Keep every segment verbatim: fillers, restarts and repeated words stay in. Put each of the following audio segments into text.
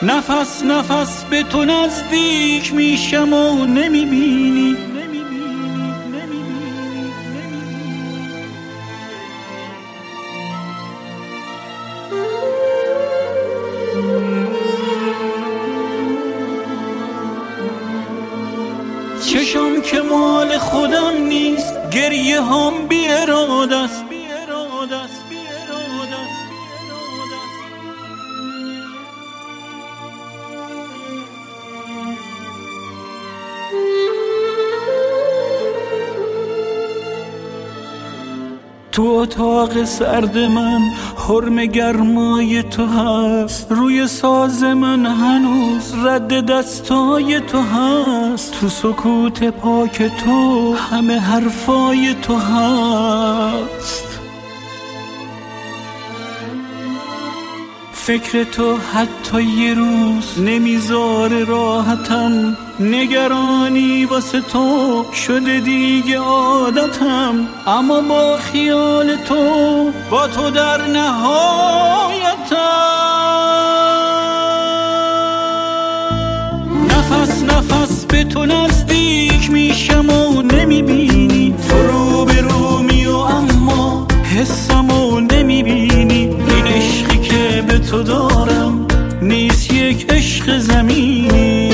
نفس نفس به تو نزدیک میشم و نمیبینی. چشم که مال خودم نیست، گریه هم بی اراده است. تو اتاق سرد من حرم گرمای تو هست، روی ساز من هنوز رد دستای تو هست، تو سکوت پاک تو همه حرفای تو هست. فکر تو حتی یه روز نمیذاره راحتم، نگرانی واسه تو شده دیگه عادتم، اما با خیال تو با تو در نهایتم. نفس نفس به تو نزدیک میشم و نمیبینی، تو رو به رومی و اما حسم و نمیبینی. این عشقی که به تو دارم نیست یک عشق زمینی.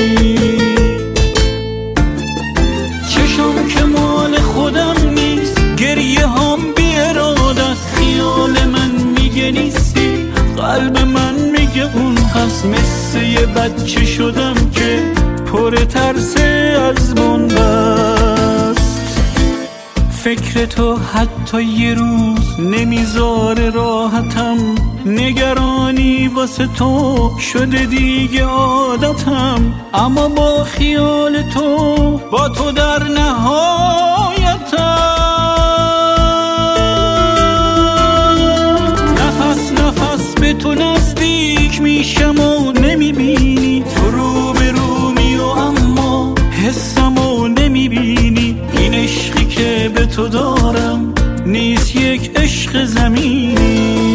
چشم که مال خودم نیست، گریه هم بی اراده است. خیال من میگه نیستی، قلب من میگه اون هست. مثل یه بچه شدم که پر ترس از بنبست. فکر تو حتی یه روز نمیذاره راحتم، نگرانی واسه تو شده دیگه عادتم، اما با خیال تو با تو در نهایتم. نفس نفس به تو نزدیک میشم و نمیبینی، تو رو به رومی و اما حسم و نمیبینی. این عشقی که به تو دارم نیست یک عشق زمینی.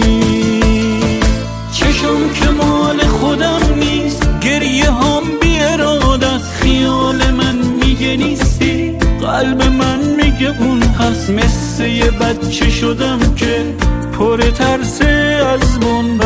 چشم که مال خودم نیست، گریه هم بی اراده است. خیال من میگه نیستی، قلب من میگه اون هست. مثل یه بچه شدم که پر ترس از بنبست.